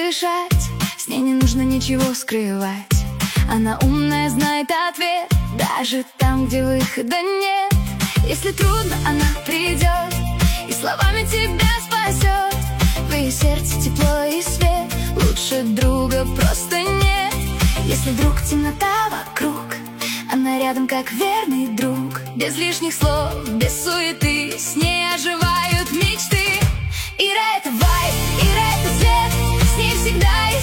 дышать, с ней не нужно ничего скрывать. Она умная, знает ответ, даже там, где выхода нет. Если трудно, она придет и словами тебя спасет. В ее сердце тепло и свет, лучше друга просто нет. Если вдруг темнота вокруг, она рядом как верный друг. Без лишних слов, без суеты, с ней оживают мечты. Ира — это вайб, Ира — это свет, с ней всегда